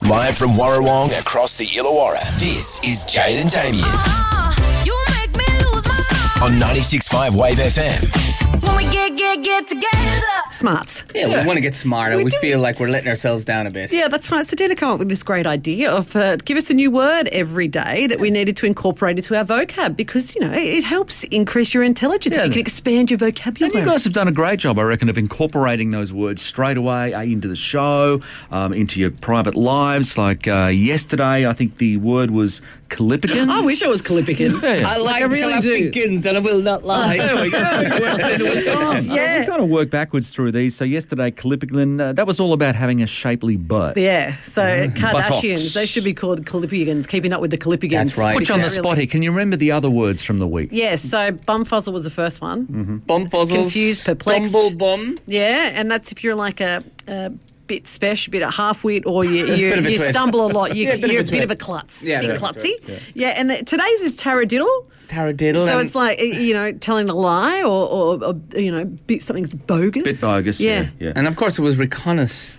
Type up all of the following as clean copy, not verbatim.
Live from Warrawong across the Illawarra, this is Jade and Damien You make me lose my mind. on 96.5 Wave FM. When we get together. Smarts. Yeah, we want to get smarter. We feel like we're letting ourselves down a bit. Yeah, that's right. So Dana came up with this great idea of give us a new word every day that we needed to incorporate into our vocab because, you know, it helps increase your intelligence. Yeah. If you can expand your And vocabulary. you guys have done a great job, I reckon, of incorporating those words straight away into the show, into your private lives. Like yesterday, I think the word was Callippigan. I wish I was Callippigan. Yeah. I like I really do. Callippigan, and I will not lie. There we go. Yeah. We kind of work backwards through these. So yesterday, Callippigan, that was all about having a shapely butt. Yeah, so Kardashians, Buttocks. they should be called Callippians, keeping up with the Callippians. That's right. Put you on the Because spot here. Can you remember the other words from the week? Yeah, so bumfuzzle was the first one. Bumfuzzles. Confused, perplexed. Stumble-bum. Yeah, and that's if you're like a bit special, bit of half-wit, or you Bit of a twist. stumble a lot. Yeah, You're a twist. bit of a klutz. Yeah, bit bit of a klutzy. twist, Yeah, and today's is taradiddle. Taradiddle. So and it's like, you know, telling a lie or you know, something's bogus. Bit bogus. Yeah. And of course it was reconnaissance.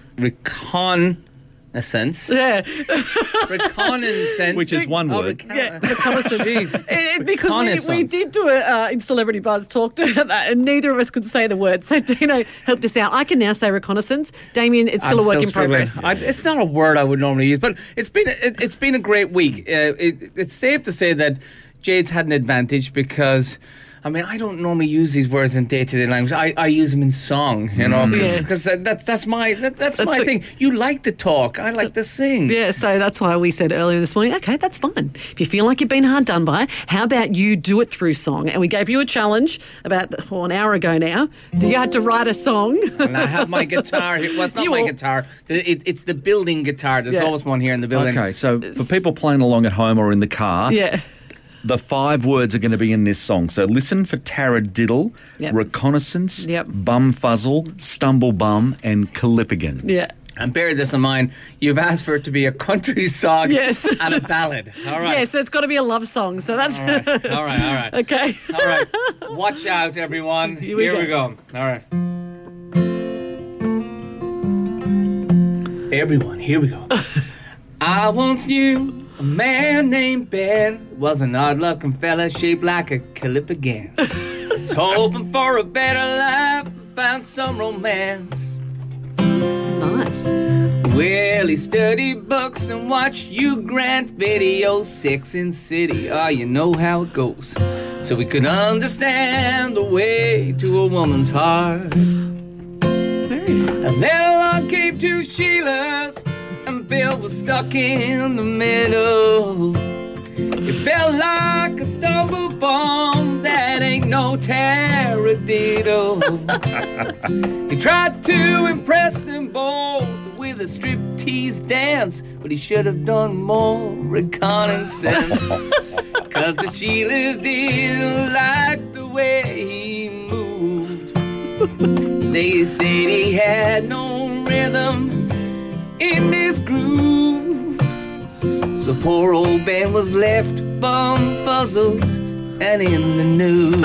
Yeah. Reconnaissance. Which is one word. Yeah. Jeez. Because we Reconnaissance. did do it in Celebrity Buzz, talked about that, and neither of us could say the word. So Dino helped us out. I can now say reconnaissance. Damien, it's still I'm a work in struggling. progress. It's not a word I would normally use, but it's been a great week. It's safe to say that Jade's had an advantage because, I mean, I don't normally use these words in day-to-day language. I use them in song, you know, because that's my thing. You like to talk. I like to sing. Yeah, so that's why we said earlier this morning, okay, that's fine. If you feel like you've been hard done by, how about you do it through song? And we gave you a challenge about an hour ago now. You had to write a song. And I have my guitar here. Well, it's not You my all- guitar. It's the building guitar. There's Yeah. always one here in the building. Okay, so for people playing along at home or in the car, Yeah. the 5 words are going to be in this song. So listen for taradiddle, Yep. reconnaissance, Yep. bumfuzzle, stumble-bum, and Callippigan. Yeah. And bear this in mind, you've asked for it to be a country song Yes. and a ballad. All right. Yeah, so it's got to be a love song. So that's... All right. Okay. All right. Watch out, everyone. Here we go. All right. Everyone, here we go. I once knew a man named Ben. Was an odd-looking fella shaped like a Callippigan. Was hoping for a better life, found some romance. Nice. Well, he studied books and watched Hugh Grant videos, Sex and City. Oh, you know how it goes. So we could understand the way to a woman's heart. Very nice. And then along came two Sheilas, and Bill was stuck in the middle. It felt like a stumble bomb that ain't no taradiddle. He tried to impress them both with a striptease dance, but he should have done more reconnaissance. Cause the Sheilas didn't like the way he moved. They said he had no rhythm in this groove. So poor old Ben was left bumfuzzled and in the news.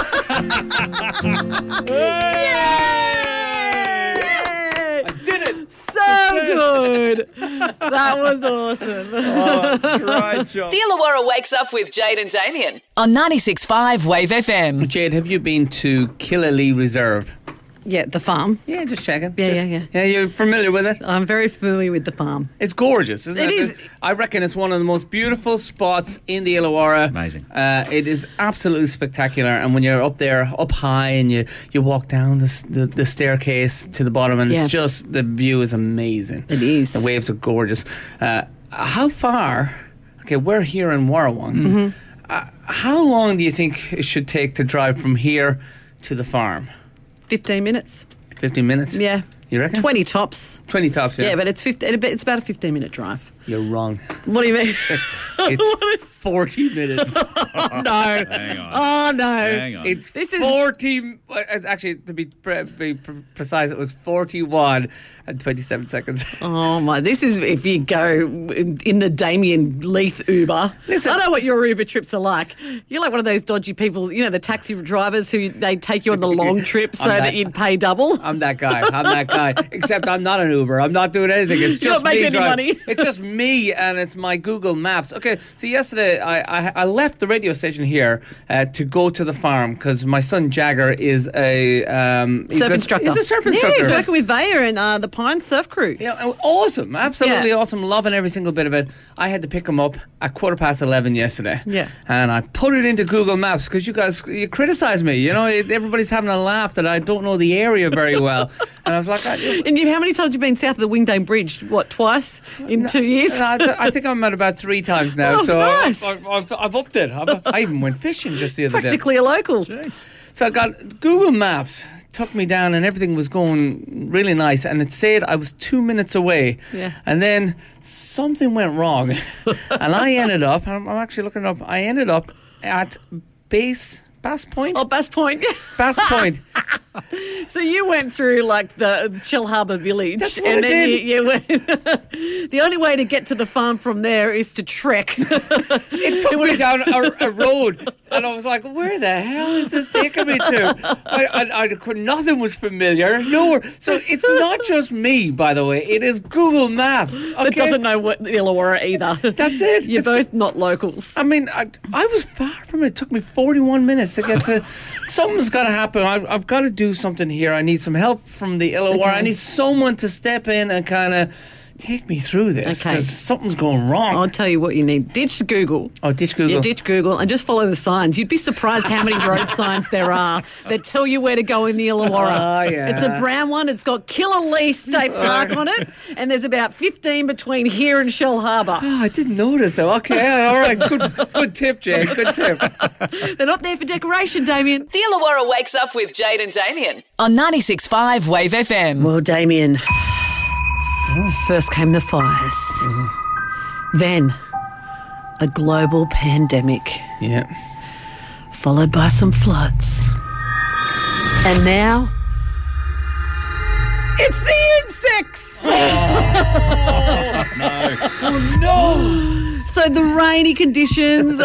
I did it! So good. That was awesome. Great job. The Illawarra wakes up with Jade and Damien on 96.5 Wave FM. Jade, have you been to Killalea Reserve? Yeah, the farm. Yeah, just checking. Yeah. Yeah, you're familiar with it? I'm very familiar with the farm. It's gorgeous, isn't it? It is. I reckon it's one of the most beautiful spots in the Illawarra. Amazing. It is absolutely spectacular. And when you're up there, up high, and you walk down the staircase to the bottom, and Yeah. it's just, the view is amazing. It is. The waves are gorgeous. How far, okay, we're here in Warrawong. Mm-hmm. How long do you think it should take to drive from here to the farm? 15 minutes. 15 minutes? Yeah. You reckon? 20 tops. 20 tops, yeah. Yeah, but it's about a 15-minute drive. You're wrong. What do you mean? It's 40 minutes. No. Hang on. Oh, no. Hang on. It's This is- 40. Actually, to be precise, it was 41 and 27 seconds. Oh, my. This is if you go in the Damien Leith Uber. Listen. I know what your Uber trips are like. You're like one of those dodgy people, you know, the taxi drivers who they take you on the long trip so that you'd pay double. I'm that guy. Except I'm not an Uber. I'm not doing anything. It's You're just not making me any driving. money. It's just me, and it's my Google Maps. Okay, so yesterday I left the radio station here to go to the farm because my son Jagger is a Surf instructor. He's a surf Yeah, instructor. he's working with Vaya and the Pine Surf Crew. Yeah, awesome. Absolutely Yeah. awesome. Loving every single bit of it. I had to pick him up at 11:15 yesterday. Yeah. And I put it into Google Maps because you criticize me. You know, everybody's having a laugh that I don't know the area very well. And I was like, And how many times have you been south of the Wingdane Bridge? What, twice in 2 years? I think I'm at about 3 times now. Oh, so nice. I've upped it. I even went fishing just the other day. Practically a local. So I got Google Maps, took me down, and everything was going really nice. And it said I was 2 minutes away. Yeah. And then something went wrong. And I ended up, I'm actually looking it up, I ended up at Bass Point? Oh, Bass Point. Bass Point. So you went through like the Shell Harbour village. That's what and I then did. you went. The only way to get to the farm from there is to trek. It took me down a road, and I was like, "Where the hell is this taking me to?" I could, nothing was familiar. Nowhere. So it's not just me, by the way. It is Google Maps. Okay? That doesn't know what the Illawarra either. That's it. You're It's- both not locals. I mean, I was far from it. It took me 41 minutes to get to. Something's got to happen. I've got to do something here. I need some help from the Illawarra. Okay. I need someone to step in and kind of take me through this Okay. because something's going wrong. I'll tell you what you need. Ditch Google. Oh, ditch Google. Yeah, ditch Google and just follow the signs. You'd be surprised how many road signs there are that tell you where to go in the Illawarra. Oh, yeah. It's a brown one. It's got Killer Lee State Park on it, and there's about 15 between here and Shell Harbour. Oh, I didn't notice though. Okay, all right. Good tip, Jane. Good tip. They're not there for decoration, Damien. The Illawarra wakes up with Jade and Damien on 96.5 Wave FM. Well, Damien, first came the fires, then a global pandemic, Yeah. followed by some floods. And now, it's the insects! Oh no. So the rainy conditions,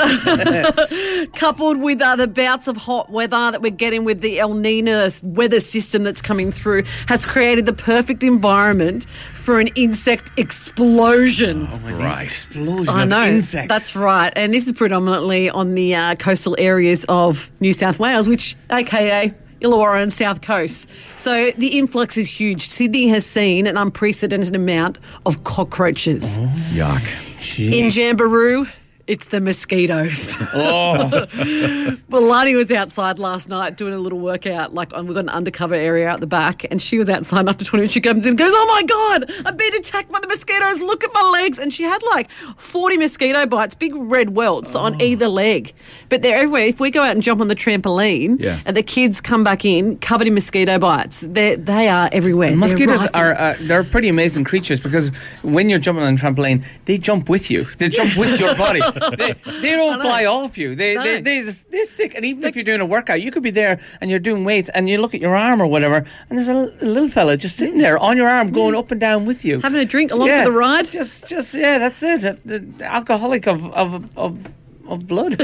coupled with the bouts of hot weather that we're getting with the El Nino weather system that's coming through, has created the perfect environment for an insect explosion. Right. Explosion I know, of insects. that's right. And this is predominantly on the coastal areas of New South Wales, which, aka Illawarra and South Coast. So the influx is huge. Sydney has seen an unprecedented amount of cockroaches. Yuck. In Jamboree, it's the mosquitoes. Well, Lani was outside last night doing a little workout. We've got an undercover area out the back, and she was outside. And after 20 minutes, she comes in and goes, "Oh my God, I've been attacked by the mosquitoes. Look at my legs." And she had 40 mosquito bites, big red welts on either leg. But they're everywhere. If we go out and jump on the trampoline, Yeah. and the kids come back in covered in mosquito bites, they are everywhere. Mosquitoes They're are they're pretty amazing creatures because when you're jumping on a trampoline, they jump with you. They jump with your body. They don't fly off you. They stick. And even if you're doing a workout, you could be there and you're doing weights and you look at your arm or whatever, and there's a little fella just sitting there on your arm, going up and down with you, having a drink along for the ride. Just that's it. The alcoholic of blood.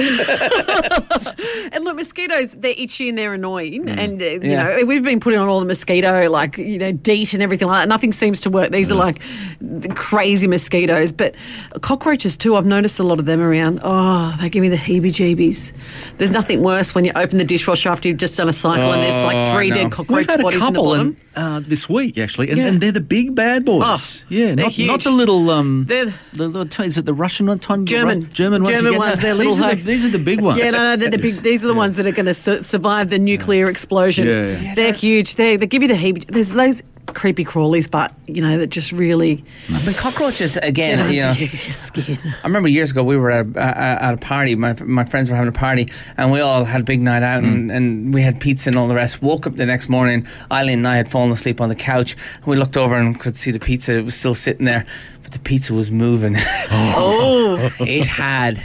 And look, mosquitoes, they're itchy and they're annoying. And, you know, we've been putting on all the mosquito, DEET and everything like that. Nothing seems to work. These are the crazy mosquitoes. But cockroaches too, I've noticed a lot of them around. Oh, they give me the heebie-jeebies. There's nothing worse when you open the dishwasher after you've just done a cycle and there's 3 dead cockroach We've had a bodies in the couple bottom. this week, actually, and, Yeah. and they're the big bad boys. Oh, yeah, they're not huge. the little They're- is it the Russian one? German. German ones. German you get ones, that? they're little These are the big ones. Yeah, no, they're the big. These are the ones that are going to survive the nuclear explosion. Yeah. They're huge. They give you the heebie. There's those creepy crawlies, but that just really But cockroaches get again. under You know, your skin. I remember years ago we were at a party. My friends were having a party, and we all had a big night out, and we had pizza and all the rest. Woke up the next morning, Eileen and I had fallen asleep on the couch. And we looked over and could see the pizza was still sitting there, but the pizza was moving. Oh, It had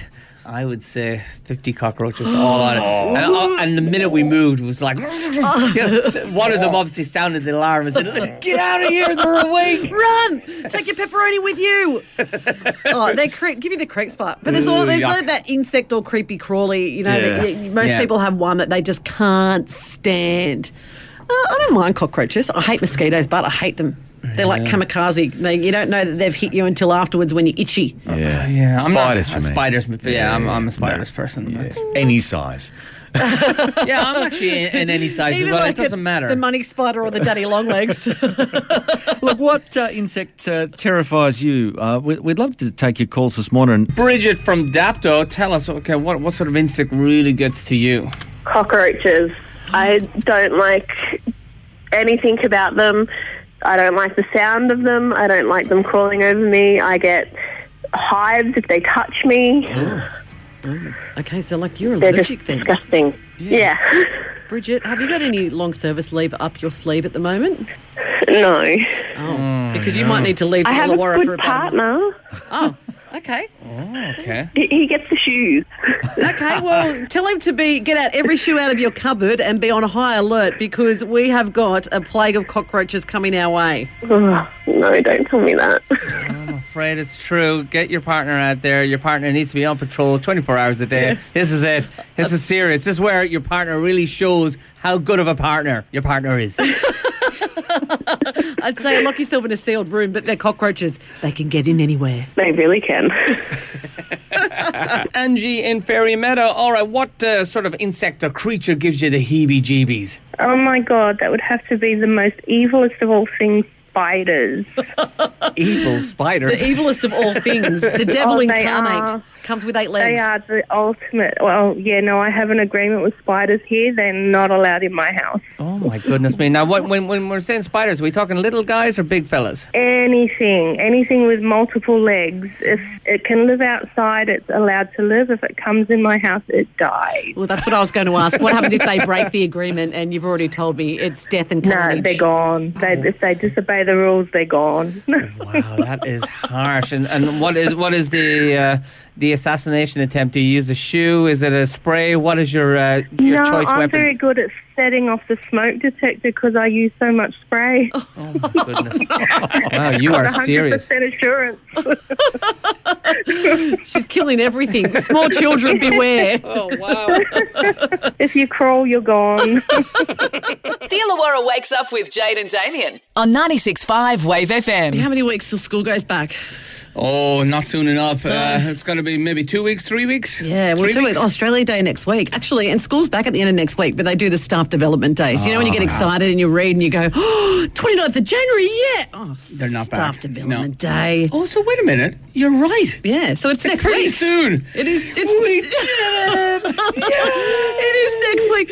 I would say 50 cockroaches all on it. And the minute we moved, it was like, one of them obviously sounded the alarm and said, get out of here, they're awake. Run! Take your pepperoni with you. They give you the creep spot. But there's like that insect or creepy crawly, you know, most people have one that they just can't stand. I don't mind cockroaches. I hate mosquitoes, but I hate them. They're like kamikaze. You don't know that they've hit you until afterwards when you're itchy. Yeah. Spiders for me. Spiders. I'm a spiders person. Yeah. Any size. I'm actually in any size as well. It doesn't matter. The money spider or the daddy long legs. Look, what insect terrifies you? We'd love to take your calls this morning. Bridget from Dapto, tell us, okay, what sort of insect really gets to you? Cockroaches. I don't like anything about them. I don't like the sound of them. I don't like them crawling over me. I get hives if they touch me. Okay, so like you're They're allergic just then. disgusting. Yeah. Bridget, have you got any long service leave up your sleeve at the moment? No. Oh, because you might need to leave the I have a Illawarra for good about a month. partner. Oh, okay. Okay. He gets the shoes. Okay, well, tell him to get out every shoe out of your cupboard and be on high alert because we have got a plague of cockroaches coming our way. No, don't tell me that. I'm afraid it's true. Get your partner out there. Your partner needs to be on patrol 24 hours a day. This is it. This is serious. This is where your partner really shows how good of a partner your partner is. I'd say lock yourself in a sealed room, but they're cockroaches. They can get in anywhere. They really can. Angie in Fairy Meadow. All right, what sort of insect or creature gives you the heebie-jeebies? Oh my God, that would have to be the most evilest of all things, spiders. Evil spiders? The evilest of all things. The devil they incarnate. are. Comes with 8 legs. They are the ultimate. Well, yeah, no, I have an agreement with spiders here. They're not allowed in my house. Oh my goodness me. Now, when we're saying spiders, are we talking little guys or big fellas? Anything with multiple legs. If it can live outside, it's allowed to live. If it comes in my house, it dies. Well, that's what I was going to ask. What happens if they break the agreement and you've already told me it's death and carnage? No, they're gone. If they disobey the rules, they're gone. Wow, that is harsh. And what is the assassination attempt? Do you use a shoe? Is it a spray? What is your choice I'm weapon? very good at setting off the smoke detector because I use so much spray. Oh my goodness. Wow, you are serious. 100% assurance. She's killing everything. Small children, beware. Oh, wow. If you crawl, you're gone. The Illawarra Wakes Up with Jade and Damien on 96.5 Wave FM. How many weeks till school goes back? Oh, not soon enough. It's going to be maybe 2 weeks, 3 weeks? Yeah, well, 2 weeks. Australia Day next week. Actually, and school's back at the end of next week, but they do the staff development days. You know when you get excited and you read and you go, 29th of January, yeah. Oh, they're not staff back. development day. Oh, so wait a minute. You're right. Yeah, so it's next Pretty week. soon. It is. It is next week.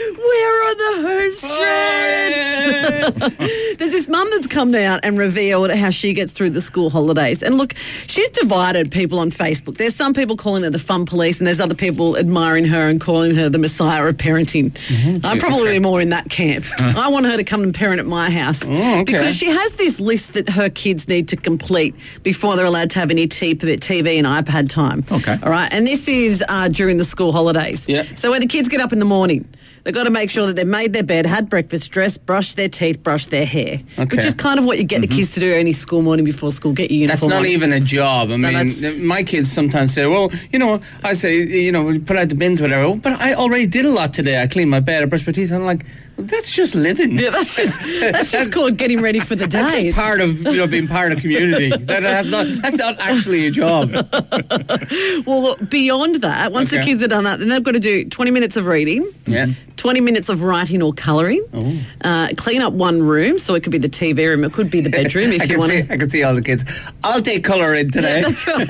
We're on the home stretch. There's this mum that's come down and revealed how she gets through the school holidays. And look, she's divided people on Facebook. There's some people calling her the fun police, and there's other people admiring her and calling her the messiah of parenting. I'm probably more in that camp. I want her to come and parent at my house because she has this list that her kids need to complete before they're allowed to have any TV and iPad time. Okay. All right. And this is during the school holidays. Yeah. So when the kids get up in the morning, they've got to make sure that they've made their bed, had breakfast, dressed, brushed their teeth, brushed their hair, which is kind of what you get the kids to do any school morning before school, get your uniform That's not on. even a job. I mean, my kids sometimes say, well, I say, put out the bins, whatever. Oh, but I already did a lot today. I cleaned my bed, I brushed my teeth. And I'm like, that's just living. Yeah, that's just called getting ready for the day. That's just part of being part of community. That's not actually a job. Well, beyond that, once the kids are done that, then they've got to do 20 minutes of reading. Yeah. 20 minutes of writing or colouring. Clean up one room, so it could be the TV room, it could be the bedroom if you want to. I can see all the kids. I'll take colour in today.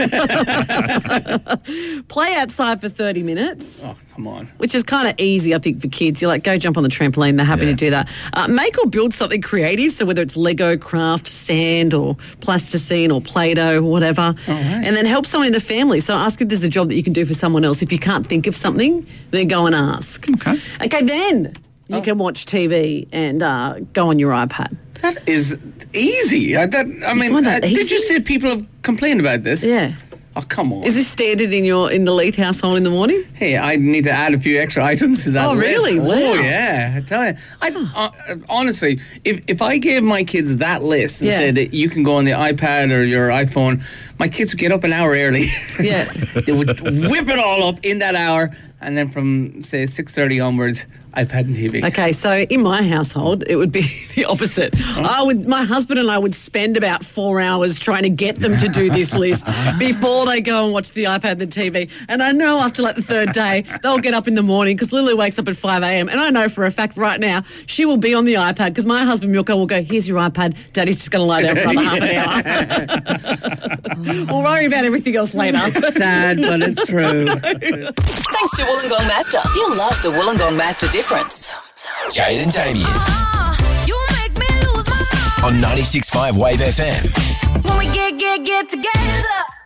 Play outside for 30 minutes. Oh, come on. Which is kind of easy, I think, for kids. You're like, go jump on the trampoline. They're happy to do that. Make or build something creative. So whether it's Lego, craft, sand, or plasticine, or Play-Doh, or whatever. And then help someone in the family. So ask if there's a job that you can do for someone else. If you can't think of something, then go and ask. Okay, then you can watch TV and go on your iPad. That is easy. Did you say people have complained about this? Yeah. Oh, come on. Is this standard in the Leith household in the morning? Hey, I need to add a few extra items to that list. Really? Wow. Oh, yeah. I tell you. Honestly, if I gave my kids that list and said that you can go on the iPad or your iPhone, my kids would get up an hour early. Yeah. They would whip it all up in that hour, and then from, say, 6:30 onwards, iPad and TV. Okay, so in my household, it would be the opposite. My husband and I would spend about 4 hours trying to get them to do this list before they go and watch the iPad and the TV. And I know after like the third day, they'll get up in the morning because Lulu wakes up at 5 a.m. And I know for a fact right now, she will be on the iPad because my husband, Milko, will go, here's your iPad. Daddy's just going to lie there for another half an hour. We'll worry about everything else later. It's sad, but it's true. Thanks to Wollongong Mazda. You'll love the Wollongong Mazda difference. Jade and Damien You make me lose my mind. on 96.5 Wave FM. When we get together.